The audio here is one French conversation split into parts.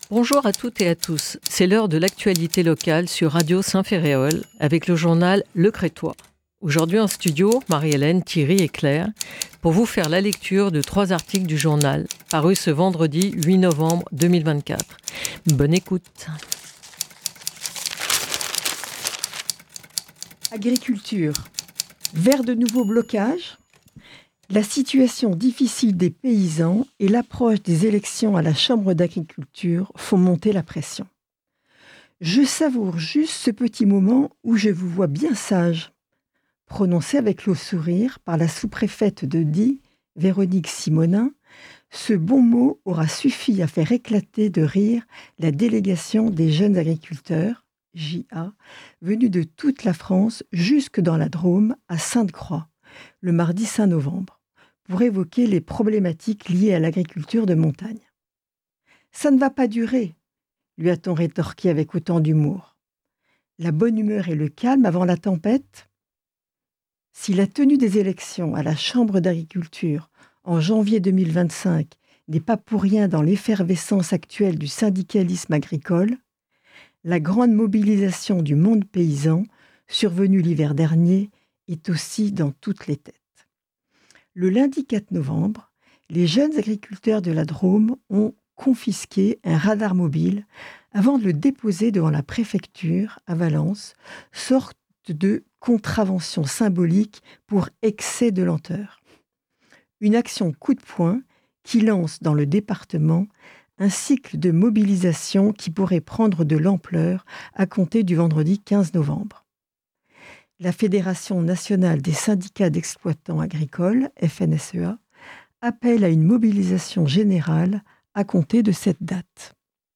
Bonjour à toutes et à tous. C'est l'heure de l'actualité locale sur Radio Saint-Féréol avec le journal Le Crétois. Aujourd'hui en studio, Marie-Hélène, Thierry et Claire pour vous faire la lecture de 3 articles du journal parus ce vendredi 8 novembre 2024. Bonne écoute. Agriculture. Vers de nouveaux blocages ? La situation difficile des paysans et l'approche des élections à la Chambre d'agriculture font monter la pression. Je savoure juste ce petit moment où je vous vois bien sage, prononcé avec le sourire par la sous-préfète de Die, Véronique Simonin. Ce bon mot aura suffi à faire éclater de rire la délégation des jeunes agriculteurs, JA, venus de toute la France jusque dans la Drôme à Sainte-Croix, le mardi 5 novembre, pour évoquer les problématiques liées à l'agriculture de montagne. « Ça ne va pas durer », lui a-t-on rétorqué avec autant d'humour. La bonne humeur et le calme avant la tempête ? Si la tenue des élections à la Chambre d'agriculture en janvier 2025 n'est pas pour rien dans l'effervescence actuelle du syndicalisme agricole, la grande mobilisation du monde paysan, survenue l'hiver dernier, est aussi dans toutes les têtes. Le lundi 4 novembre, les jeunes agriculteurs de la Drôme ont confisqué un radar mobile avant de le déposer devant la préfecture à Valence, sorte de contravention symbolique pour excès de lenteur. Une action coup de poing qui lance dans le département un cycle de mobilisation qui pourrait prendre de l'ampleur à compter du vendredi 15 novembre. La Fédération nationale des syndicats d'exploitants agricoles, FNSEA, appelle à une mobilisation générale à compter de cette date.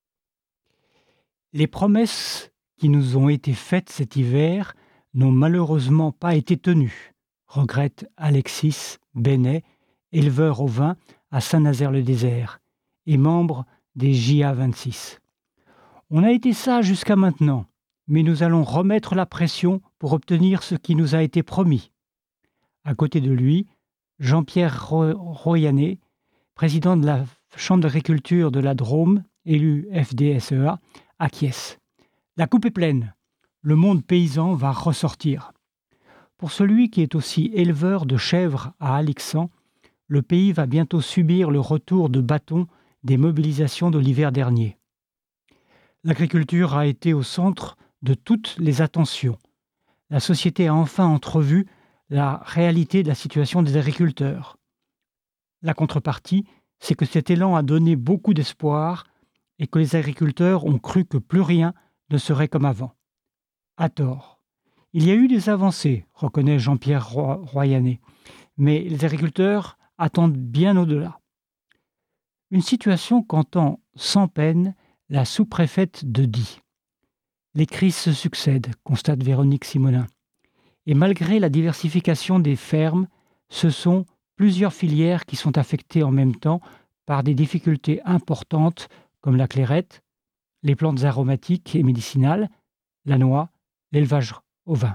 Les promesses qui nous ont été faites cet hiver n'ont malheureusement pas été tenues, regrette Alexis Benet, éleveur au vin à Saint-Nazaire-le-Désert et membre des JA26. On a été sage jusqu'à maintenant, mais nous allons remettre la pression pour obtenir ce qui nous a été promis. À côté de lui, Jean-Pierre Royanet, président de la Chambre d'agriculture de la Drôme, élu FDSEA, acquiesce. La coupe est pleine. Le monde paysan va ressortir. Pour celui qui est aussi éleveur de chèvres à Alixan, le pays va bientôt subir le retour de bâton des mobilisations de l'hiver dernier. L'agriculture a été au centre de toutes les attentions. La société a enfin entrevu la réalité de la situation des agriculteurs. La contrepartie, c'est que cet élan a donné beaucoup d'espoir et que les agriculteurs ont cru que plus rien ne serait comme avant. À tort. Il y a eu des avancées, reconnaît Jean-Pierre Royanet, mais les agriculteurs attendent bien au-delà. Une situation qu'entend sans peine la sous-préfète de Die. Les crises se succèdent, constate Véronique Simonin. Et malgré la diversification des fermes, ce sont plusieurs filières qui sont affectées en même temps par des difficultés importantes comme la clairette, les plantes aromatiques et médicinales, la noix, l'élevage ovin.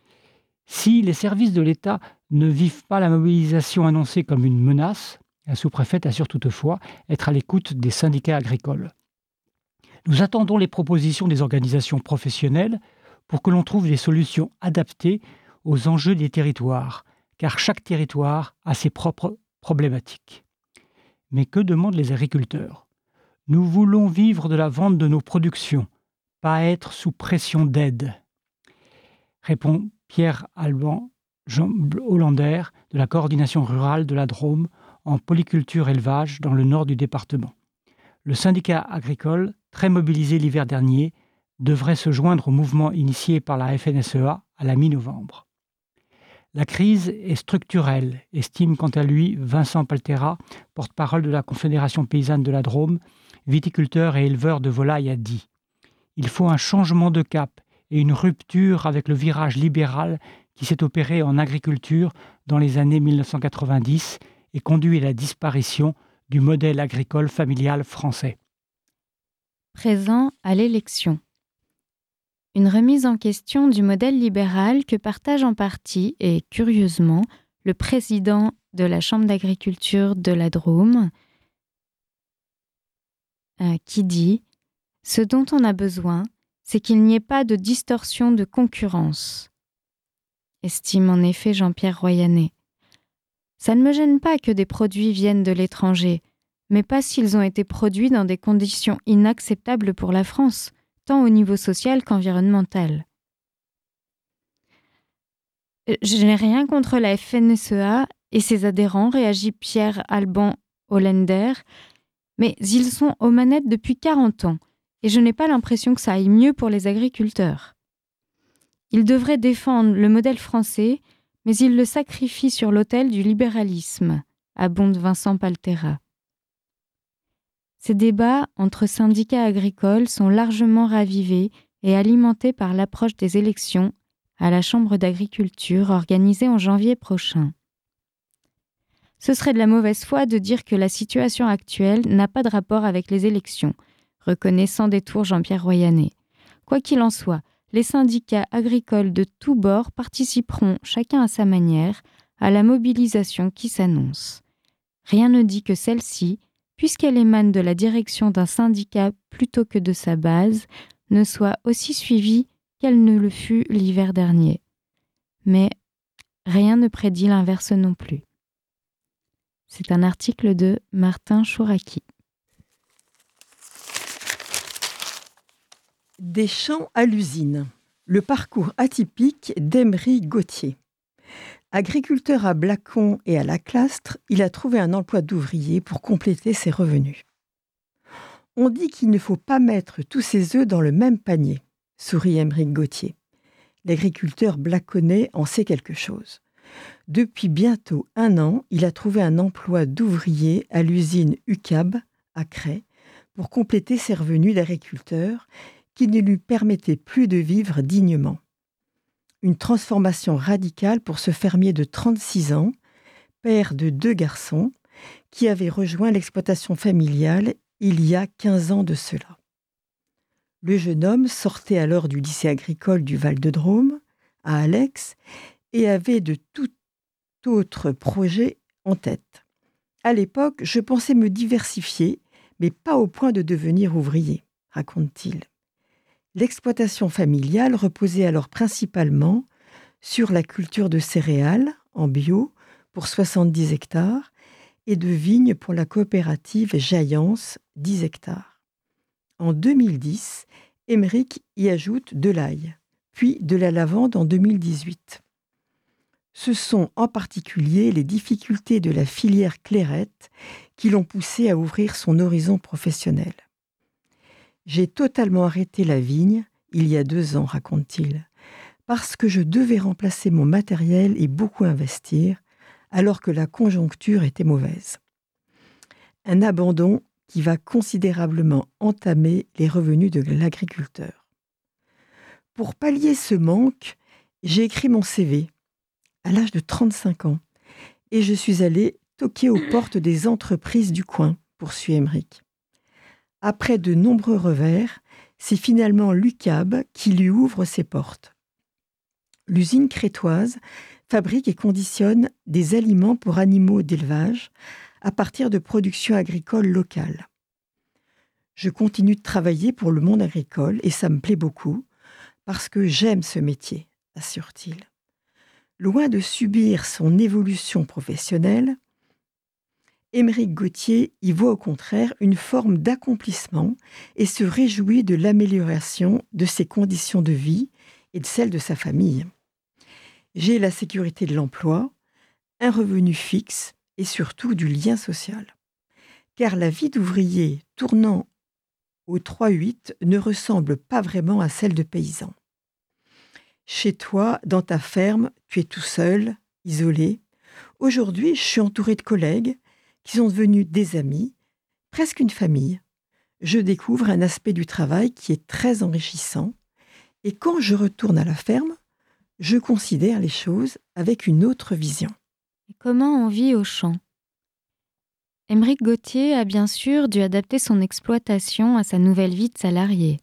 Si les services de l'État ne vivent pas la mobilisation annoncée comme une menace, la sous-préfète assure toutefois être à l'écoute des syndicats agricoles. Nous attendons les propositions des organisations professionnelles pour que l'on trouve des solutions adaptées aux enjeux des territoires, car chaque territoire a ses propres problématiques. Mais que demandent les agriculteurs ? Nous voulons vivre de la vente de nos productions, pas être sous pression d'aide, répond Pierre Alban Hollander de la coordination rurale de la Drôme en polyculture-élevage dans le nord du département. Le syndicat agricole, très mobilisé l'hiver dernier, devrait se joindre au mouvement initié par la FNSEA à la mi-novembre. La crise est structurelle, estime quant à lui Vincent Paltera, porte-parole de la Confédération paysanne de la Drôme, viticulteur et éleveur de volailles à Die. Il faut un changement de cap et une rupture avec le virage libéral qui s'est opéré en agriculture dans les années 1990 et conduit à la disparition du modèle agricole familial français. Présent à l'élection. Une remise en question du modèle libéral que partage en partie et curieusement le président de la Chambre d'agriculture de la Drôme qui dit Ce dont on a besoin, c'est qu'il n'y ait pas de distorsion de concurrence, estime en effet Jean-Pierre Royanet. Ça ne me gêne pas que des produits viennent de l'étranger, mais pas s'ils ont été produits dans des conditions inacceptables pour la France, tant au niveau social qu'environnemental. Je n'ai rien contre la FNSEA et ses adhérents, réagit Pierre Alban Hollander, mais ils sont aux manettes depuis 40 ans et je n'ai pas l'impression que ça aille mieux pour les agriculteurs. Ils devraient défendre le modèle français, mais ils le sacrifient sur l'autel du libéralisme, abonde Vincent Paltera. Ces débats entre syndicats agricoles sont largement ravivés et alimentés par l'approche des élections à la Chambre d'agriculture organisée en janvier prochain. Ce serait de la mauvaise foi de dire que la situation actuelle n'a pas de rapport avec les élections, reconnaît sans détour Jean-Pierre Royanet. Quoi qu'il en soit, les syndicats agricoles de tous bords participeront, chacun à sa manière, à la mobilisation qui s'annonce. Rien ne dit que celle-ci, puisqu'elle émane de la direction d'un syndicat plutôt que de sa base, ne soit aussi suivie qu'elle ne le fut l'hiver dernier. Mais rien ne prédit l'inverse non plus. C'est un article de Martin Chouraki. Des champs à l'usine. Le parcours atypique d'Emery Gauthier. Agriculteur à Blacon et à Laclastre, il a trouvé un emploi d'ouvrier pour compléter ses revenus. On dit qu'il ne faut pas mettre tous ses œufs dans le même panier, sourit Émeric Gauthier. L'agriculteur blaconnais en sait quelque chose. Depuis bientôt 1 an, il a trouvé un emploi d'ouvrier à l'usine UCAB à Cray pour compléter ses revenus d'agriculteur qui ne lui permettaient plus de vivre dignement. Une transformation radicale pour ce fermier de 36 ans, père de 2 garçons, qui avait rejoint l'exploitation familiale il y a 15 ans de cela. Le jeune homme sortait alors du lycée agricole du Val-de-Drôme, à Alex, et avait de tout autre projet en tête. À l'époque, je pensais me diversifier, mais pas au point de devenir ouvrier, raconte-t-il. L'exploitation familiale reposait alors principalement sur la culture de céréales en bio pour 70 hectares et de vignes pour la coopérative Jaillance, 10 hectares. En 2010, Émeric y ajoute de l'ail, puis de la lavande en 2018. Ce sont en particulier les difficultés de la filière Clairette qui l'ont poussé à ouvrir son horizon professionnel. J'ai totalement arrêté la vigne il y a 2 ans, raconte-t-il, parce que je devais remplacer mon matériel et beaucoup investir, alors que la conjoncture était mauvaise. Un abandon qui va considérablement entamer les revenus de l'agriculteur. Pour pallier ce manque, j'ai écrit mon CV à l'âge de 35 ans et je suis allé toquer aux portes des entreprises du coin, poursuit Émeric. Après de nombreux revers, c'est finalement l'UCAB qui lui ouvre ses portes. L'usine crétoise fabrique et conditionne des aliments pour animaux d'élevage à partir de productions agricoles locales. Je continue de travailler pour le monde agricole et ça me plaît beaucoup parce que j'aime ce métier, assure-t-il. Loin de subir son évolution professionnelle, Émeric Gauthier y voit au contraire une forme d'accomplissement et se réjouit de l'amélioration de ses conditions de vie et de celles de sa famille. J'ai la sécurité de l'emploi, un revenu fixe et surtout du lien social. Car la vie d'ouvrier tournant au 3-8 ne ressemble pas vraiment à celle de paysan. Chez toi, dans ta ferme, tu es tout seul, isolé. Aujourd'hui, je suis entouré de collègues qui sont devenus des amis, presque une famille. Je découvre un aspect du travail qui est très enrichissant. Et quand je retourne à la ferme, je considère les choses avec une autre vision. Et comment on vit au champ ? Émeric Gauthier a bien sûr dû adapter son exploitation à sa nouvelle vie de salarié.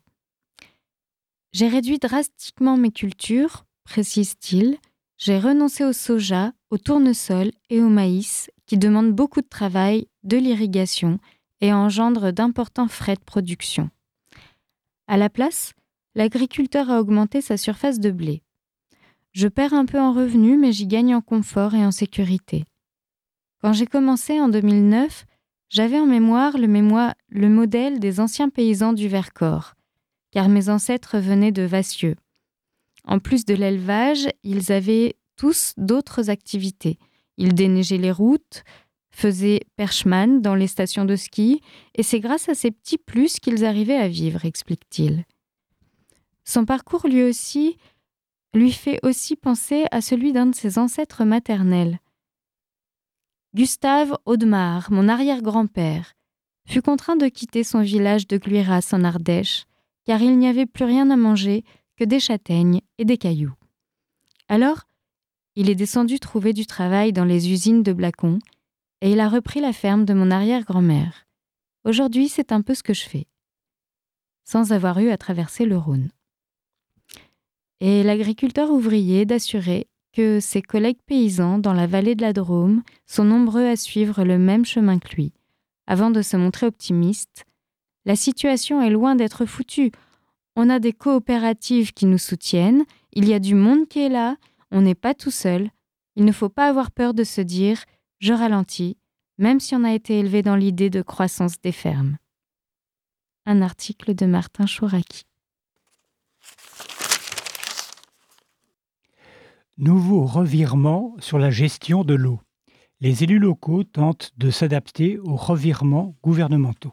J'ai réduit drastiquement mes cultures, précise-t-il. J'ai renoncé au soja, au tournesol et au maïs qui demandent beaucoup de travail, de l'irrigation et engendrent d'importants frais de production. À la place, l'agriculteur a augmenté sa surface de blé. Je perds un peu en revenus, mais j'y gagne en confort et en sécurité. Quand j'ai commencé en 2009, j'avais en mémoire le modèle des anciens paysans du Vercors, car mes ancêtres venaient de Vassieux. En plus de l'élevage, ils avaient tous d'autres activités. Ils déneigeaient les routes, faisaient perchman dans les stations de ski, et c'est grâce à ces petits plus qu'ils arrivaient à vivre, explique-t-il. Son parcours lui fait aussi penser à celui d'un de ses ancêtres maternels. Gustave Audemars, mon arrière-grand-père, fut contraint de quitter son village de Gluiras en Ardèche, car il n'y avait plus rien à manger que des châtaignes et des cailloux. Alors, il est descendu trouver du travail dans les usines de Blacon et il a repris la ferme de mon arrière-grand-mère. Aujourd'hui, c'est un peu ce que je fais, sans avoir eu à traverser le Rhône. Et l'agriculteur ouvrier d'assurer que ses collègues paysans dans la vallée de la Drôme sont nombreux à suivre le même chemin que lui. Avant de se montrer optimiste, la situation est loin d'être foutue. On a des coopératives qui nous soutiennent, il y a du monde qui est là, on n'est pas tout seul. Il ne faut pas avoir peur de se dire « je ralentis », même si on a été élevé dans l'idée de croissance des fermes. Un article de Martin Chouraki. Nouveau revirement sur la gestion de l'eau. Les élus locaux tentent de s'adapter aux revirements gouvernementaux.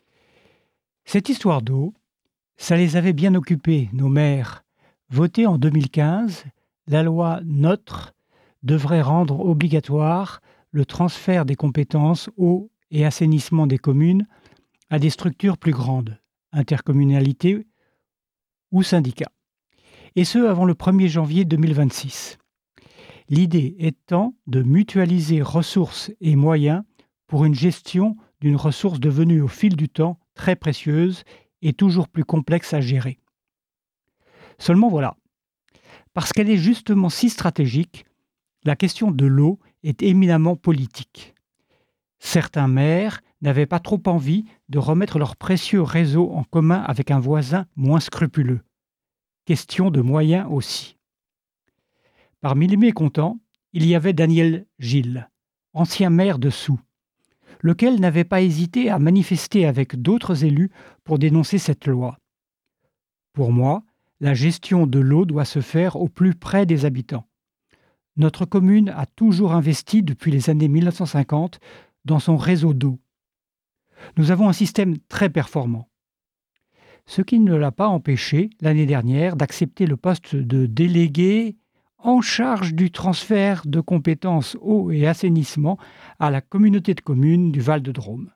Cette histoire d'eau, ça les avait bien occupés, nos maires. Votée en 2015, la loi NOTRe devrait rendre obligatoire le transfert des compétences eau et assainissement des communes à des structures plus grandes, intercommunalités ou syndicats. Et ce avant le 1er janvier 2026. L'idée étant de mutualiser ressources et moyens pour une gestion d'une ressource devenue au fil du temps très précieuse et toujours plus complexe à gérer. Seulement voilà, parce qu'elle est justement si stratégique, la question de l'eau est éminemment politique. Certains maires n'avaient pas trop envie de remettre leur précieux réseau en commun avec un voisin moins scrupuleux. Question de moyens aussi. Parmi les mécontents, il y avait Daniel Gilles, ancien maire de Soux, lequel n'avait pas hésité à manifester avec d'autres élus pour dénoncer cette loi. Pour moi, la gestion de l'eau doit se faire au plus près des habitants. Notre commune a toujours investi depuis les années 1950 dans son réseau d'eau. Nous avons un système très performant. Ce qui ne l'a pas empêché, l'année dernière, d'accepter le poste de délégué en charge du transfert de compétences eau et assainissement à la communauté de communes du Val-de-Drôme.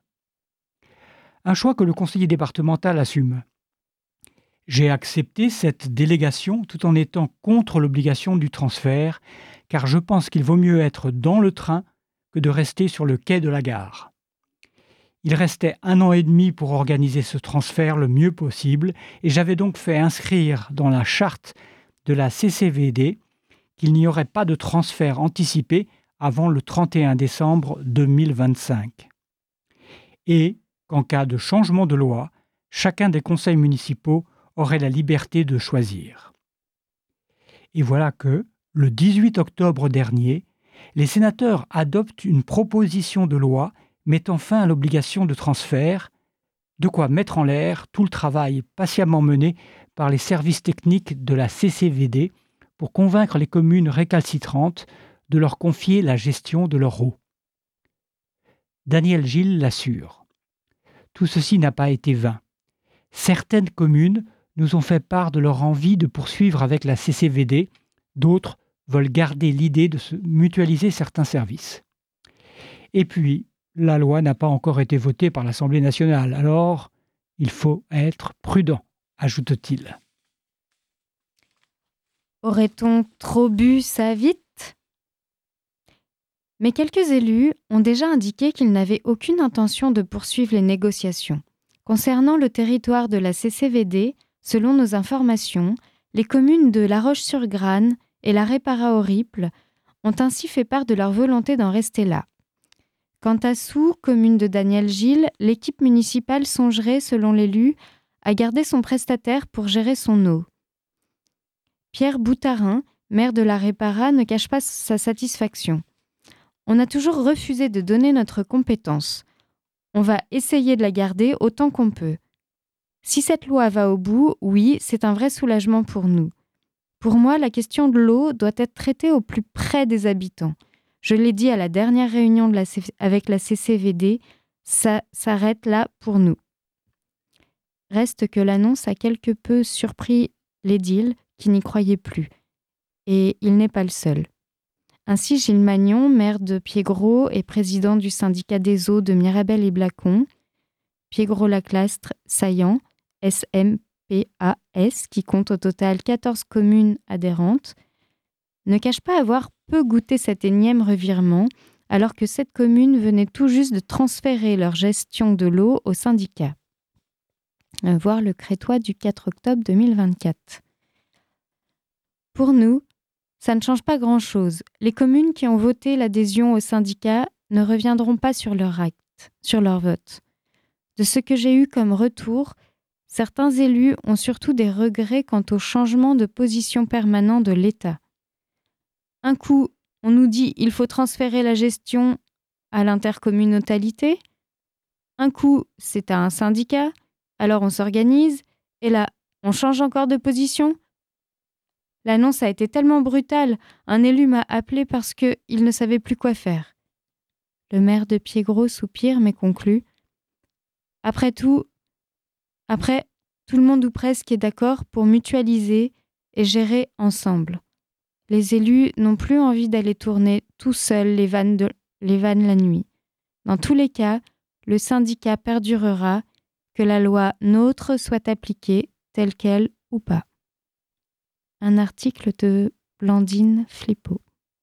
Un choix que le conseiller départemental assume. J'ai accepté cette délégation tout en étant contre l'obligation du transfert, car je pense qu'il vaut mieux être dans le train que de rester sur le quai de la gare. Il restait 1 an et demi pour organiser ce transfert le mieux possible et j'avais donc fait inscrire dans la charte de la CCVD qu'il n'y aurait pas de transfert anticipé avant le 31 décembre 2025. Et qu'en cas de changement de loi, chacun des conseils municipaux aurait la liberté de choisir. Et voilà que, le 18 octobre dernier, les sénateurs adoptent une proposition de loi mettant fin à l'obligation de transfert, de quoi mettre en l'air tout le travail patiemment mené par les services techniques de la CCVD pour convaincre les communes récalcitrantes de leur confier la gestion de leur eau. Daniel Gilles l'assure. Tout ceci n'a pas été vain. Certaines communes nous ont fait part de leur envie de poursuivre avec la CCVD, d'autres veulent garder l'idée de se mutualiser certains services. Et puis, la loi n'a pas encore été votée par l'Assemblée nationale, alors il faut être prudent, ajoute-t-il. Aurait-on trop bu ça vite ? Mais quelques élus ont déjà indiqué qu'ils n'avaient aucune intention de poursuivre les négociations. Concernant le territoire de la CCVD, selon nos informations, les communes de La Roche-sur-Grane et la Répara-au-Riple ont ainsi fait part de leur volonté d'en rester là. Quant à Soux, commune de Daniel Gilles, l'équipe municipale songerait, selon l'élu, a gardé son prestataire pour gérer son eau. Pierre Boutarin, maire de la Répara, ne cache pas sa satisfaction. On a toujours refusé de donner notre compétence. On va essayer de la garder autant qu'on peut. Si cette loi va au bout, oui, c'est un vrai soulagement pour nous. Pour moi, la question de l'eau doit être traitée au plus près des habitants. Je l'ai dit à la dernière réunion avec la CCVD, ça s'arrête là pour nous. Reste que l'annonce a quelque peu surpris l'édile qui n'y croyait plus. Et il n'est pas le seul. Ainsi, Gilles Magnon, maire de Piégros et président du syndicat des eaux de Mirabel et Blacon, Piégros-Laclastre, Saillant, SMPAS, qui compte au total 14 communes adhérentes, ne cache pas avoir peu goûté cet énième revirement, alors que cette commune venait tout juste de transférer leur gestion de l'eau au syndicat. Voir le Crétois du 4 octobre 2024. Pour nous, ça ne change pas grand-chose. Les communes qui ont voté l'adhésion au syndicat ne reviendront pas sur leur acte, sur leur vote. De ce que j'ai eu comme retour, certains élus ont surtout des regrets quant au changement de position permanent de l'État. Un coup, on nous dit qu'il faut transférer la gestion à l'intercommunalité. Un coup, c'est à un syndicat. Alors on s'organise. Et là, on change encore de position. L'annonce a été tellement brutale, un élu m'a appelé parce qu'il ne savait plus quoi faire. Le maire de Piégros soupire mais conclut. Après, tout le monde ou presque est d'accord pour mutualiser et gérer ensemble. Les élus n'ont plus envie d'aller tourner tout seuls les vannes la nuit. Dans tous les cas, le syndicat perdurera, que la loi NOTRe soit appliquée telle qu'elle ou pas. Un article de Blandine Flippo.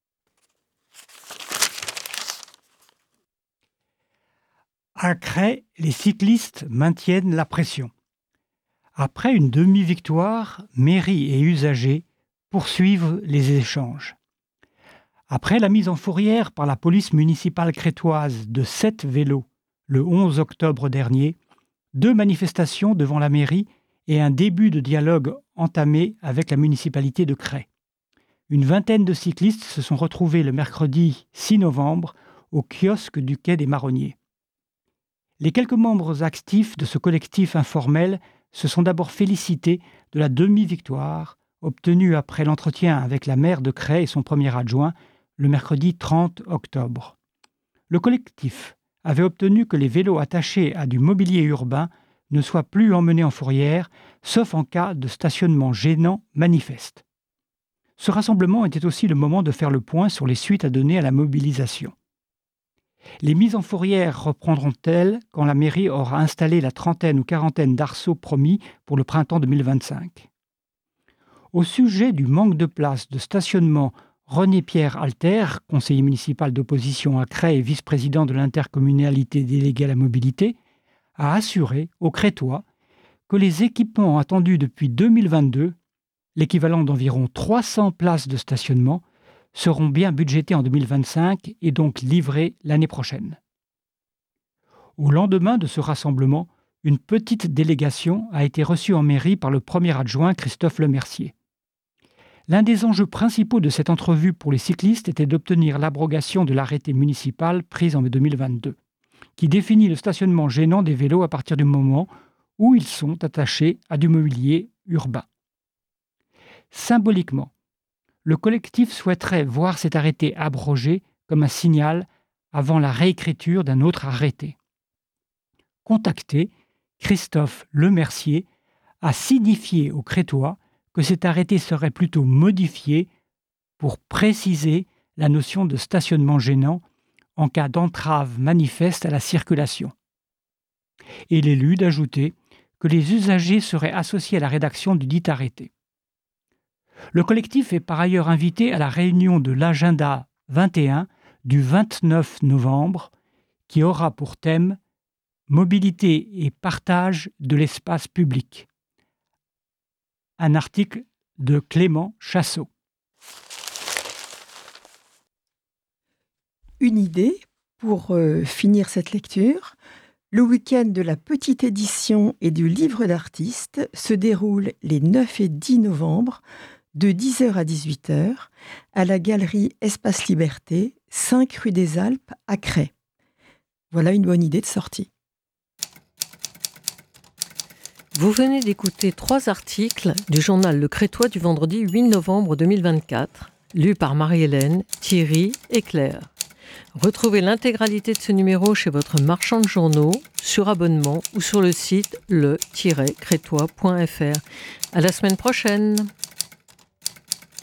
À Cray, les cyclistes maintiennent la pression. Après une demi-victoire, mairie et usagers poursuivent les échanges. Après la mise en fourrière par la police municipale crétoise de 7 vélos le 11 octobre dernier, 2 manifestations devant la mairie et un début de dialogue entamé avec la municipalité de Cray. Une vingtaine de cyclistes se sont retrouvés le mercredi 6 novembre au kiosque du quai des Marronniers. Les quelques membres actifs de ce collectif informel se sont d'abord félicités de la demi-victoire obtenue après l'entretien avec la maire de Cray et son premier adjoint le mercredi 30 octobre. Le collectif avait obtenu que les vélos attachés à du mobilier urbain ne soient plus emmenés en fourrière, sauf en cas de stationnement gênant manifeste. Ce rassemblement était aussi le moment de faire le point sur les suites à donner à la mobilisation. Les mises en fourrière reprendront-elles quand la mairie aura installé la trentaine ou quarantaine d'arceaux promis pour le printemps 2025 ? Au sujet du manque de place de stationnement, René-Pierre Alter, conseiller municipal d'opposition à Cray et vice-président de l'intercommunalité déléguée à la mobilité, a assuré aux Crétois que les équipements attendus depuis 2022, l'équivalent d'environ 300 places de stationnement, seront bien budgétés en 2025 et donc livrés l'année prochaine. Au lendemain de ce rassemblement, une petite délégation a été reçue en mairie par le premier adjoint Christophe Lemercier. L'un des enjeux principaux de cette entrevue pour les cyclistes était d'obtenir l'abrogation de l'arrêté municipal pris en 2022, qui définit le stationnement gênant des vélos à partir du moment où ils sont attachés à du mobilier urbain. Symboliquement, le collectif souhaiterait voir cet arrêté abrogé comme un signal avant la réécriture d'un autre arrêté. Contacté, Christophe Lemercier a signifié aux Crétois que cet arrêté serait plutôt modifié pour préciser la notion de stationnement gênant en cas d'entrave manifeste à la circulation. Et l'élu d'ajouter que les usagers seraient associés à la rédaction du dit arrêté. Le collectif est par ailleurs invité à la réunion de l'agenda 21 du 29 novembre qui aura pour thème « Mobilité et partage de l'espace public ». Un article de Clément Chassot. Une idée pour finir cette lecture. Le week-end de la petite édition et du livre d'artistes se déroule les 9 et 10 novembre de 10h à 18h à la galerie Espace Liberté, 5 rue des Alpes à Crest. Voilà une bonne idée de sortie. Vous venez d'écouter 3 articles du journal Le Crétois du vendredi 8 novembre 2024, lus par Marie-Hélène, Thierry et Claire. Retrouvez l'intégralité de ce numéro chez votre marchand de journaux, sur abonnement ou sur le site le-crétois.fr. À la semaine prochaine.